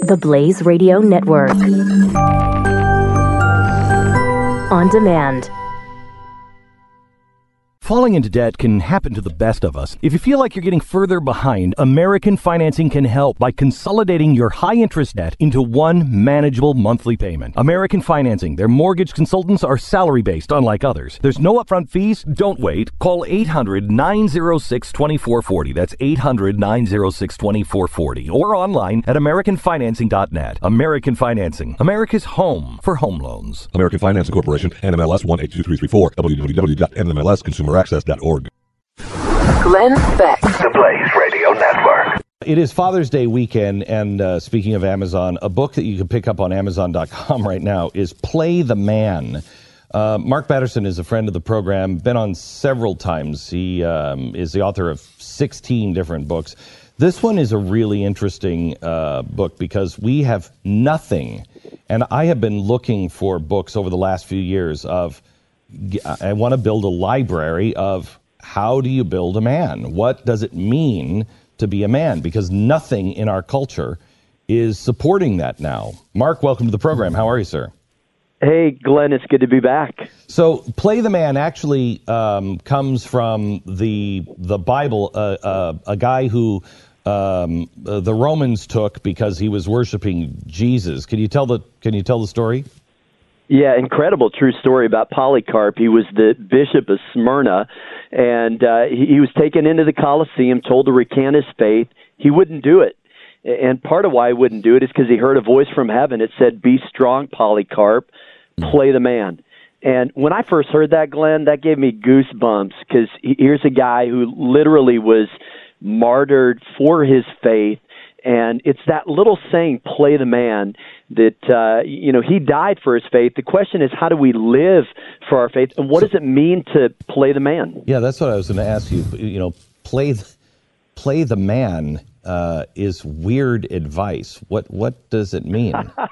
The Blaze Radio Network. On demand. Falling into debt can happen to the best of us. If you feel like you're getting further behind, American Financing can help by consolidating your high-interest debt into one manageable monthly payment. American Financing, their mortgage consultants are salary-based, unlike others. There's no upfront fees. Don't wait. Call 800-906-2440. That's 800-906-2440. Or online at AmericanFinancing.net. American Financing, America's home for home loans. American Financing Corporation, NMLS 182334, www.nmlsconsumeraccess.org. Glenn Beck. The Blaze Radio Network. It is Father's Day weekend, and speaking of Amazon, a book that you can pick up on Amazon.com right now is Play the Man. Mark Batterson is a friend of the program, been on several times. He is the author of 16 different books. This one is a really interesting book because we have nothing, and I have been looking for books over the last few years of, I want to build a library of how do you build a man? What does it mean to be a man? Because nothing in our culture is supporting that now. Mark, welcome to the program. How are you, sir? Hey, Glenn, it's good to be back. So, Play the Man actually comes from the Bible, a guy who the Romans took because he was worshiping Jesus. Can you tell the story? Yeah, incredible true story about Polycarp. He was the bishop of Smyrna, and he was taken into the Colosseum, told to recant his faith. He wouldn't do it. And part of why he wouldn't do it is because he heard a voice from heaven. It said, "Be strong, Polycarp, play the man." And when I first heard that, Glenn, that gave me goosebumps, because here's a guy who literally was martyred for his faith. And it's that little saying, "Play the man," that, he died for his faith. The question is, how do we live for our faith? And what does it mean to play the man? Yeah, that's what I was going to ask you. Play the man is weird advice. What does it mean?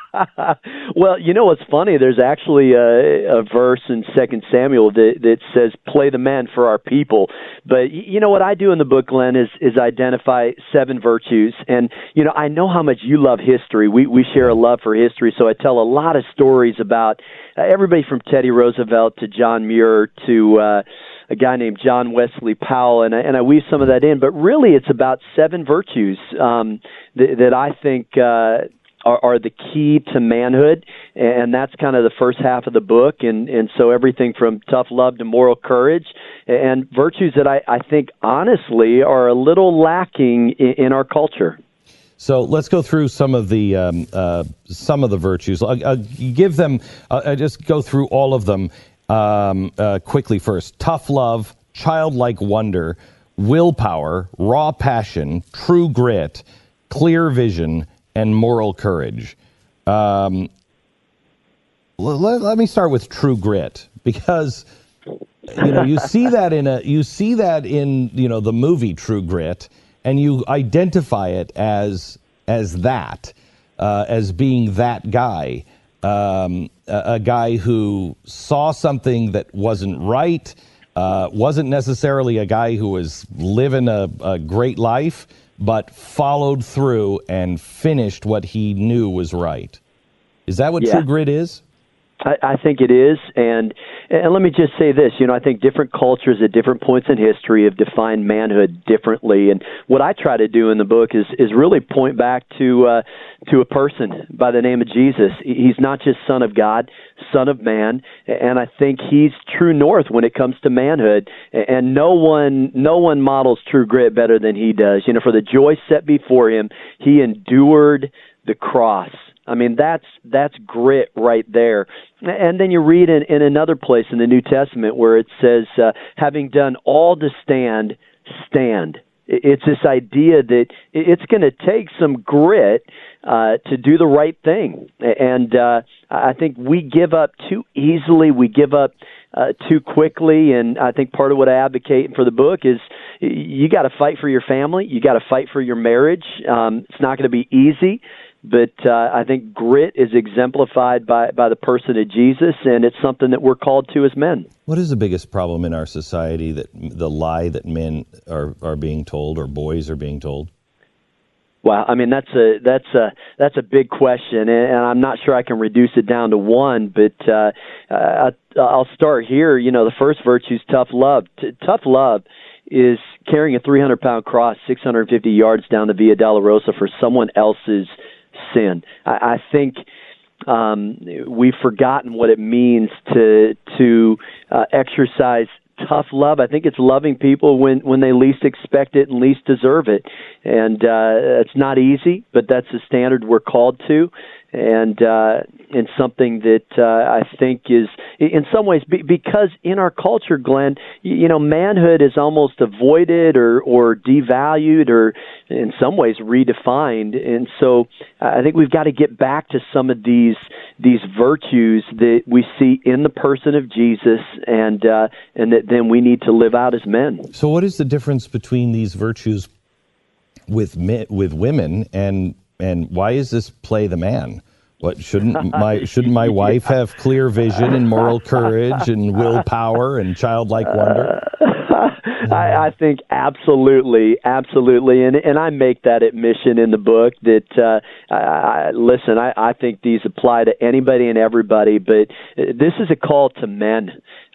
Well, what's funny? There's actually a verse in 2 Samuel that says, "Play the man for our people." But what I do in the book, Glenn, is identify 7 virtues. And I know how much you love history. We share a love for history, so I tell a lot of stories about everybody from Teddy Roosevelt to John Muir to a guy named John Wesley Powell, and I weave some of that in. But really, it's about 7 virtues that I think are the key to manhood, and that's kind of the first half of the book. And so everything from tough love to moral courage, and virtues that I think, honestly, are a little lacking in our culture. So let's go through some of the virtues. I'll give them. I just go through all of them quickly first. Tough love, childlike wonder, willpower, raw passion, true grit, clear vision, and moral courage. Let me start with true grit, because you see that in the movie True Grit, and you identify it as being that guy. A guy who saw something that wasn't right, wasn't necessarily a guy who was living a great life, but followed through and finished what he knew was right. Is that what true grit is? I think it is, and let me just say this. I think different cultures at different points in history have defined manhood differently, and what I try to do in the book is really point back to a person by the name of Jesus. He's not just Son of God, Son of Man, and I think he's true north when it comes to manhood, and no one models true grit better than he does. For the joy set before him, he endured the cross. I mean, that's grit right there. And then you read in another place in the New Testament where it says, having done all to stand, stand. It's this idea that it's going to take some grit to do the right thing. And I think we give up too easily. We give up too quickly. And I think part of what I advocate for the book is you got to fight for your family. You got to fight for your marriage. It's not going to be easy. But I think grit is exemplified by the person of Jesus, and it's something that we're called to as men. What is the biggest problem in our society, that the lie that men are being told, or boys are being told? Wow, I mean that's a big question, and I'm not sure I can reduce it down to one. But I'll start here. You know, the first virtue is tough love. Tough love is carrying a 300-pound cross 650 yards down the Via Dolorosa for someone else's sin. I think we've forgotten what it means to exercise tough love. I think it's loving people when they least expect it and least deserve it. And it's not easy, but that's the standard we're called to. And something that I think is, in some ways, because in our culture, Glenn, you know, manhood is almost avoided or devalued or in some ways redefined. And so I think we've got to get back to some of these virtues that we see in the person of Jesus, and that then we need to live out as men. So what is the difference between these virtues with women, and why is this play the man? What shouldn't my wife have clear vision and moral courage and willpower and childlike wonder? I think absolutely, and I make that admission in the book that I think these apply to anybody and everybody, but this is a call to men.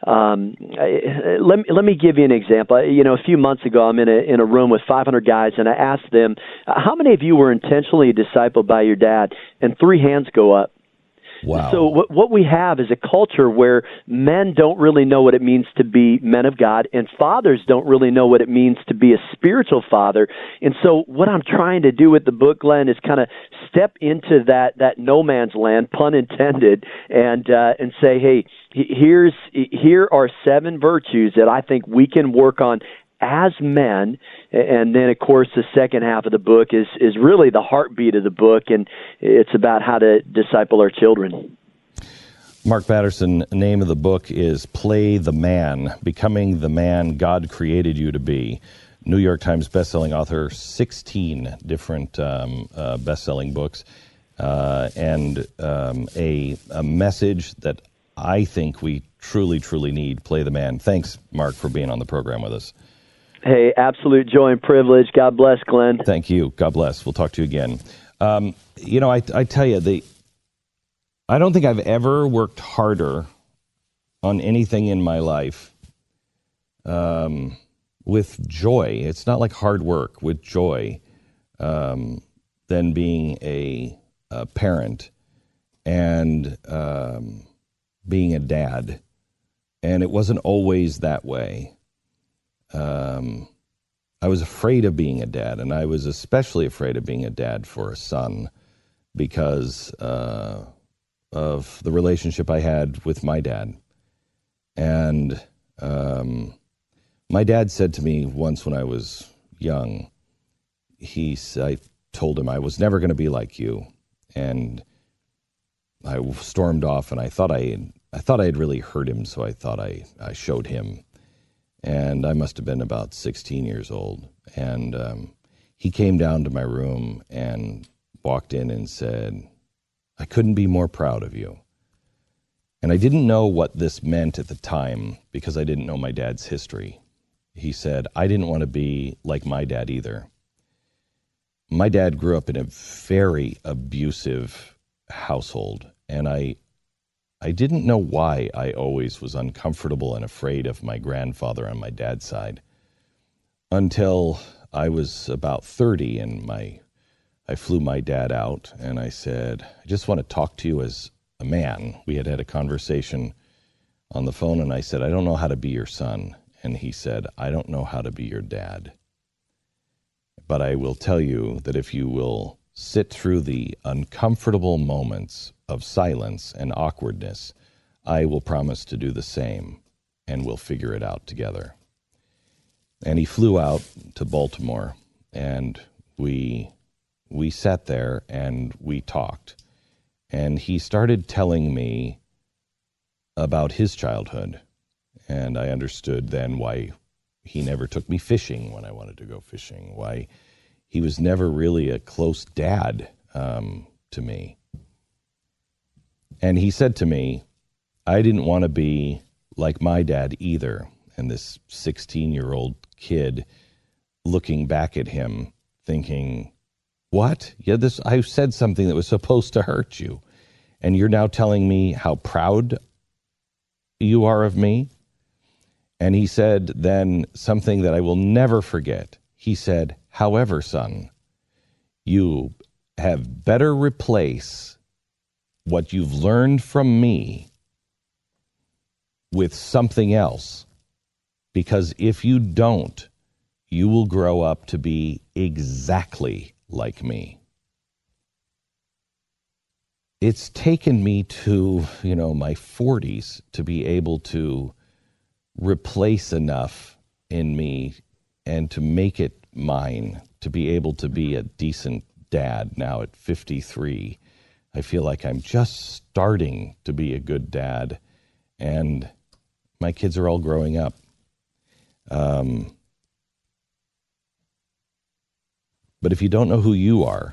Let me give you an example. You know, a few months ago, I'm in a room with 500 guys, and I asked them, "How many of you were intentionally discipled by your dad?" And 3 hands go up. Wow. So what we have is a culture where men don't really know what it means to be men of God, and fathers don't really know what it means to be a spiritual father. And so what I'm trying to do with the book, Glenn, is kind of step into that no man's land, pun intended, and say, hey, here are 7 virtues that I think we can work on as men. And then, of course, the second half of the book is really the heartbeat of the book, and it's about how to disciple our children. Mark Batterson, the name of the book is Play the Man, Becoming the Man God Created You to Be. New York Times bestselling author, 16 different bestselling books, and a message that I think we truly, truly need. Play the Man. Thanks, Mark, for being on the program with us. Hey, absolute joy and privilege. God bless, Glenn. Thank you. God bless. We'll talk to you again. You know, I tell you, I don't think I've ever worked harder on anything in my life with joy. It's not like hard work, with joy, than being a parent and being a dad. And it wasn't always that way. I was afraid of being a dad, and I was especially afraid of being a dad for a son because of the relationship I had with my dad. And my dad said to me once when I was young, I told him I was never going to be like you, and I stormed off, and I thought I had really hurt him, so I thought I showed him. And I must have been about 16 years old. And he came down to my room and walked in and said, "I couldn't be more proud of you." And I didn't know what this meant at the time because I didn't know my dad's history. He said, "I didn't want to be like my dad either." My dad grew up in a very abusive household, and I didn't know why I always was uncomfortable and afraid of my grandfather on my dad's side until I was about 30 and I flew my dad out and I said, "I just want to talk to you as a man." We had a conversation on the phone and I said, "I don't know how to be your son." And he said, "I don't know how to be your dad. But I will tell you that if you will sit through the uncomfortable moments of silence and awkwardness, I will promise to do the same, and we'll figure it out together." And he flew out to Baltimore, and we sat there and we talked. And he started telling me about his childhood, and I understood then why he never took me fishing when I wanted to go fishing, why he was never really a close dad to me. And he said to me, I didn't want to be like my dad either. And this 16-year-old kid looking back at him thinking, What? Yeah, I said something that was supposed to hurt you. And you're now telling me how proud you are of me? And he said then something that I will never forget. He said, however, son, you have better replace what you've learned from me with something else. Because if you don't, you will grow up to be exactly like me. It's taken me to, my 40s to be able to replace enough in me and to make it mine, to be able to be a decent dad now at 53. I feel like I'm just starting to be a good dad, and my kids are all growing up. But if you don't know who you are,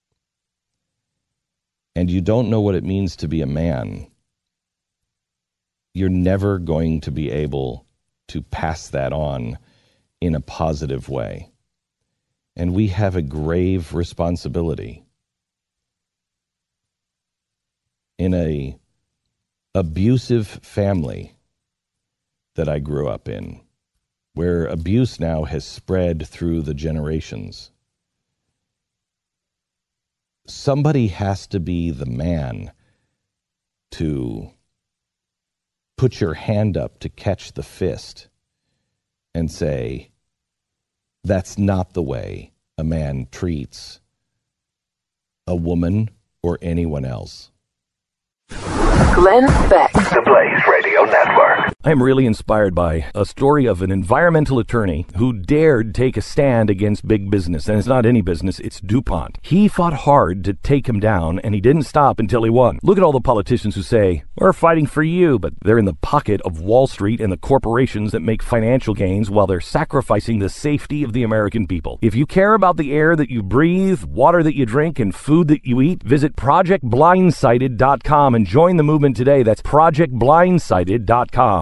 and you don't know what it means to be a man, you're never going to be able to pass that on in a positive way. And we have a grave responsibility. In an abusive family that I grew up in, where abuse now has spread through the generations, somebody has to be the man to put your hand up to catch the fist and say, that's not the way a man treats a woman or anyone else. Glenn Beck. The Blaze Radio Network. I am really inspired by a story of an environmental attorney who dared take a stand against big business. And it's not any business, it's DuPont. He fought hard to take him down, and he didn't stop until he won. Look at all the politicians who say, we're fighting for you, but they're in the pocket of Wall Street and the corporations that make financial gains while they're sacrificing the safety of the American people. If you care about the air that you breathe, water that you drink, and food that you eat, visit ProjectBlindsided.com and join the movement today. That's ProjectBlindsided.com.